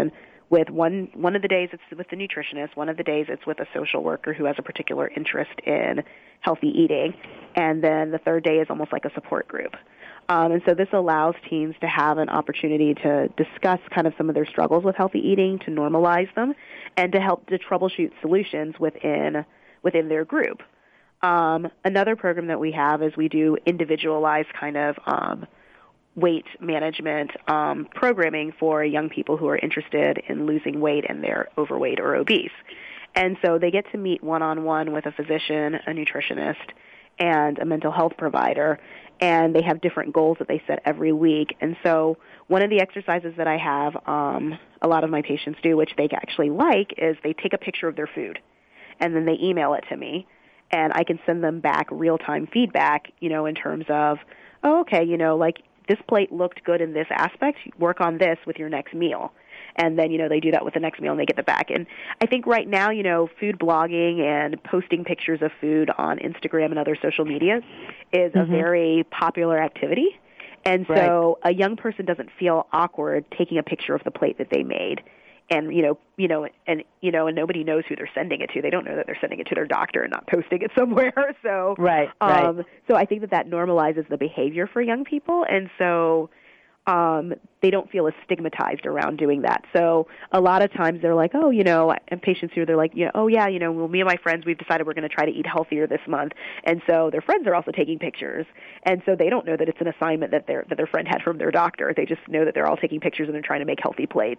with one of the days it's with the nutritionist, one of the days it's with a social worker who has a particular interest in healthy eating, and then the third day is almost like a support group. And so this allows teens to have an opportunity to discuss kind of some of their struggles with healthy eating, to normalize them, and to help to troubleshoot solutions within their group. Another program that we have is we do individualized kind of weight management programming for young people who are interested in losing weight and they're overweight or obese. And so they get to meet one-on-one with a physician, a nutritionist, and a mental health provider, and they have different goals that they set every week. And so one of the exercises that I have a lot of my patients do, which they actually like, is they take a picture of their food, and then they email it to me, and I can send them back real-time feedback, in terms of, oh, okay, like this plate looked good in this aspect, work on this with your next meal. And then, they do that with the next meal and they get it back. And I think right now, food blogging and posting pictures of food on Instagram and other social media is a very popular activity. And so a young person doesn't feel awkward taking a picture of the plate that they made. And, and nobody knows who they're sending it to. They don't know that they're sending it to their doctor and not posting it somewhere. So, so I think that normalizes the behavior for young people. And so, they don't feel as stigmatized around doing that. So a lot of times they're like, oh, and patients here, they're like, well, me and my friends, we've decided we're going to try to eat healthier this month. And so their friends are also taking pictures. And so they don't know that it's an assignment that their friend had from their doctor. They just know that they're all taking pictures and they're trying to make healthy plates.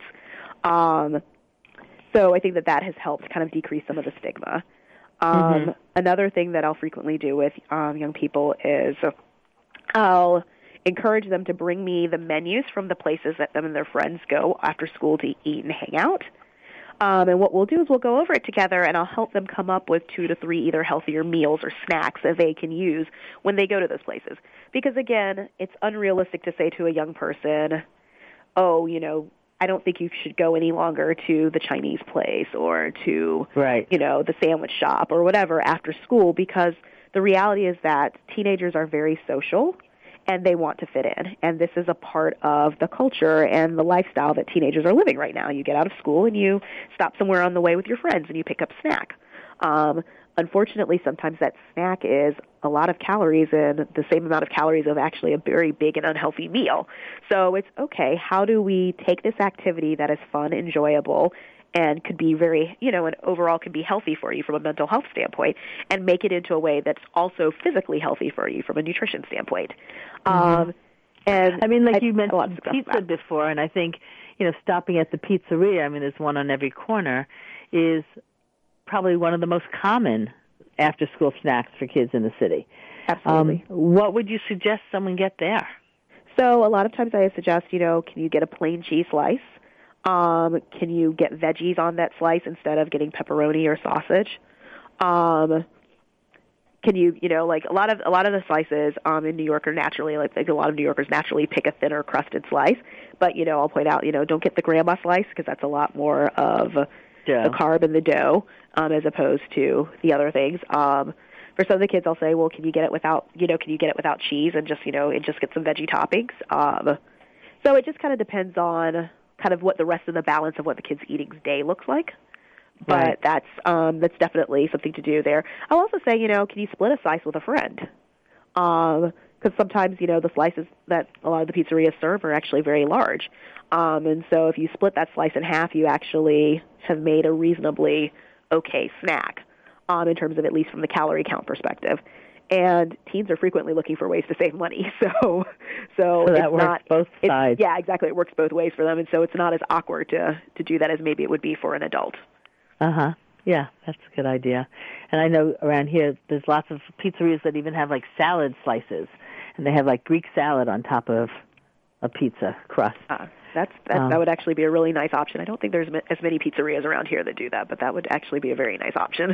So I think that has helped kind of decrease some of the stigma. Another thing that I'll frequently do with young people is I'll encourage them to bring me the menus from the places that them and their friends go after school to eat and hang out. And what we'll do is we'll go over it together, and I'll help them come up with 2 to 3 either healthier meals or snacks that they can use when they go to those places. Because, again, it's unrealistic to say to a young person, oh, I don't think you should go any longer to the Chinese place or to, the sandwich shop or whatever after school, because the reality is that teenagers are very social and they want to fit in. And this is a part of the culture and the lifestyle that teenagers are living right now. You get out of school and you stop somewhere on the way with your friends and you pick up a snack. Unfortunately, sometimes that snack is a lot of calories and the same amount of calories of actually a very big and unhealthy meal. So it's, okay, how do we take this activity that is fun, enjoyable, and could be very, and overall can be healthy for you from a mental health standpoint, and make it into a way that's also physically healthy for you from a nutrition standpoint. And I mean, like you mentioned pizza before, and I think, stopping at the pizzeria, there's one on every corner, is probably one of the most common after-school snacks for kids in the city. Absolutely. What would you suggest someone get there? So a lot of times I suggest, can you get a plain cheese slice? Can you get veggies on that slice instead of getting pepperoni or sausage? Can you, like a lot of the slices in New York are naturally, like a lot of New Yorkers naturally pick a thinner crusted slice. But, I'll point out, don't get the grandma slice because that's a lot more of the carb in the dough as opposed to the other things. For some of the kids, I'll say, well, can you get it without cheese and just, and just get some veggie toppings? So it just kind of depends on kind of what the rest of the balance of what the kids' eating day looks like. But that's definitely something to do there. I'll also say, can you split a slice with a friend? Because sometimes, the slices that a lot of the pizzerias serve are actually very large. And so if you split that slice in half, you actually have made a reasonably okay snack in terms of at least from the calorie count perspective. And teens are frequently looking for ways to save money. So that works both sides. Yeah, exactly. It works both ways for them. And so it's not as awkward to do that as maybe it would be for an adult. Yeah, that's a good idea. And I know around here there's lots of pizzerias that even have like salad slices, and they have like Greek salad on top of a pizza crust. That would actually be a really nice option. I don't think there's as many pizzerias around here that do that, but that would actually be a very nice option.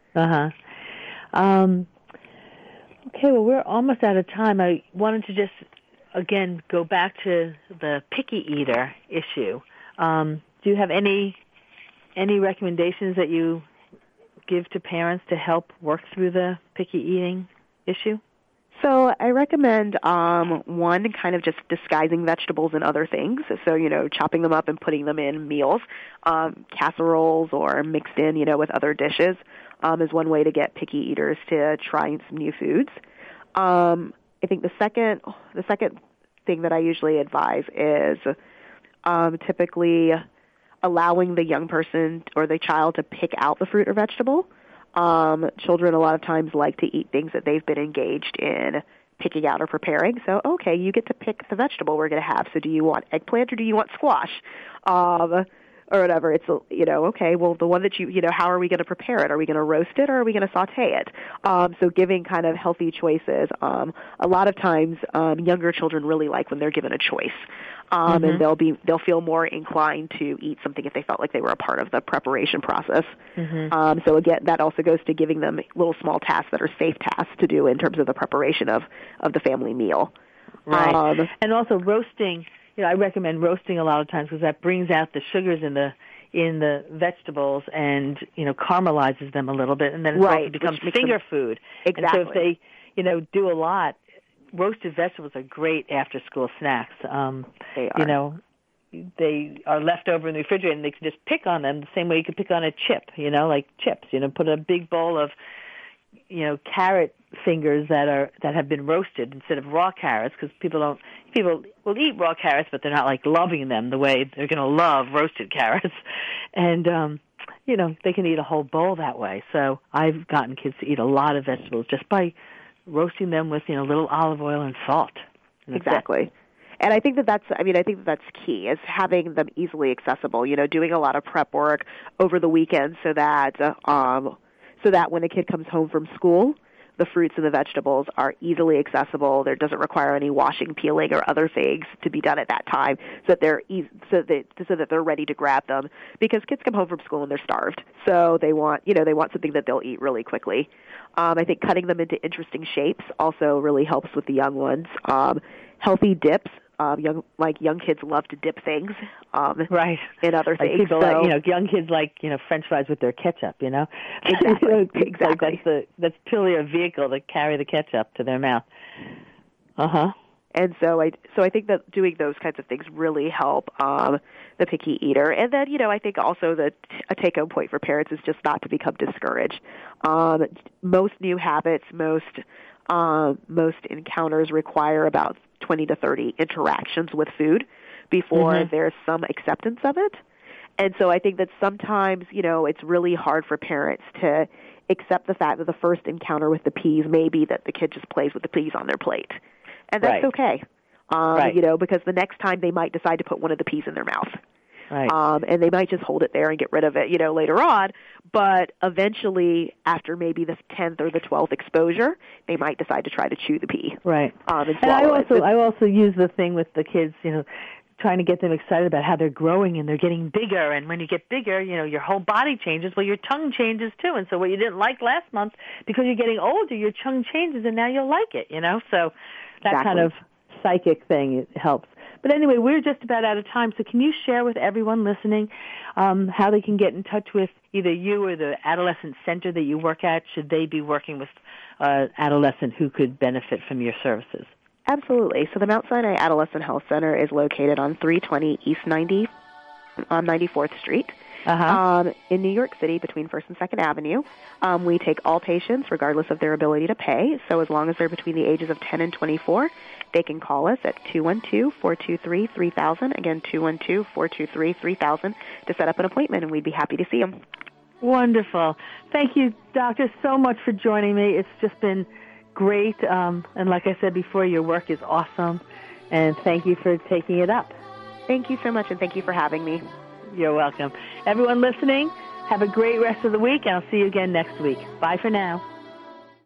Okay, well, we're almost out of time. I wanted to just, again, go back to the picky eater issue. Do you have any recommendations that you give to parents to help work through the picky eating issue? So I recommend, one, kind of just disguising vegetables in other things. So, chopping them up and putting them in meals, casseroles or mixed in, with other dishes, is one way to get picky eaters to try some new foods. I think the second thing that I usually advise is typically allowing the young person or the child to pick out the fruit or vegetable. Children a lot of times like to eat things that they've been engaged in picking out or preparing. So, okay, you get to pick the vegetable we're going to have. So do you want eggplant or do you want squash? Or whatever. It's, okay, well, the one that how are we going to prepare it? Are we going to roast it or are we going to saute it? So giving kind of healthy choices. A lot of times, younger children really like when they're given a choice. And they'll feel more inclined to eat something if they felt like they were a part of the preparation process. So again, that also goes to giving them little small tasks that are safe tasks to do in terms of the preparation of the family meal. Right. And also roasting. I recommend roasting a lot of times because that brings out the sugars in the vegetables and caramelizes them a little bit, and then it becomes finger food. Exactly. And so if they do a lot, roasted vegetables are great after school snacks. They are. They are left over in the refrigerator, and they can just pick on them the same way you could pick on a chip. Like chips. Put a big bowl of carrot fingers that have been roasted instead of raw carrots, because people will eat raw carrots, but they're not like loving them the way they're going to love roasted carrots. And they can eat a whole bowl that way. So I've gotten kids to eat a lot of vegetables just by roasting them with little olive oil and salt. And exactly. And I think that's key, is having them easily accessible. Doing a lot of prep work over the weekend so that when a kid comes home from school, the fruits and the vegetables are easily accessible. There doesn't require any washing, peeling, or other things to be done at that time, so that they're ready to grab them. Because kids come home from school and they're starved, so they want something that they'll eat really quickly. I think cutting them into interesting shapes also really helps with the young ones. Healthy dips. Young kids love to dip things, right? In other things. People young kids like French fries with their ketchup. Exactly. Exactly. That's purely a vehicle to carry the ketchup to their mouth. And so I think that doing those kinds of things really help the picky eater. And then I think also that a take-home point for parents is just not to become discouraged. Most new habits, most encounters require about 20 to 30 interactions with food before there's some acceptance of it. And so I think that sometimes, it's really hard for parents to accept the fact that the first encounter with the peas may be that the kid just plays with the peas on their plate. And that's okay, because the next time they might decide to put one of the peas in their mouth. Right. And they might just hold it there and get rid of it, later on. But eventually, after maybe the 10th or the 12th exposure, they might decide to try to chew the pea. Right. And I also use the thing with the kids, trying to get them excited about how they're growing and they're getting bigger. And when you get bigger, your whole body changes. Well, your tongue changes too. And so what you didn't like last month, because you're getting older, your tongue changes and now you'll like it, So that kind of psychic thing, it helps. But anyway, we're just about out of time, so can you share with everyone listening how they can get in touch with either you or the adolescent center that you work at, should they be working with adolescent who could benefit from your services? Absolutely. So the Mount Sinai Adolescent Health Center is located on 320 East 90 on 94th Street. In New York City between 1st and 2nd Avenue. We take all patients regardless of their ability to pay. So as long as they're between the ages of 10 and 24, they can call us at 212-423-3000. Again, 212-423-3000 to set up an appointment, and we'd be happy to see them. Wonderful. Thank you, Doctor, so much for joining me. It's just been great. And like I said before, your work is awesome. And thank you for taking it up. Thank you so much, and thank you for having me. You're welcome. Everyone listening, have a great rest of the week, and I'll see you again next week. Bye for now.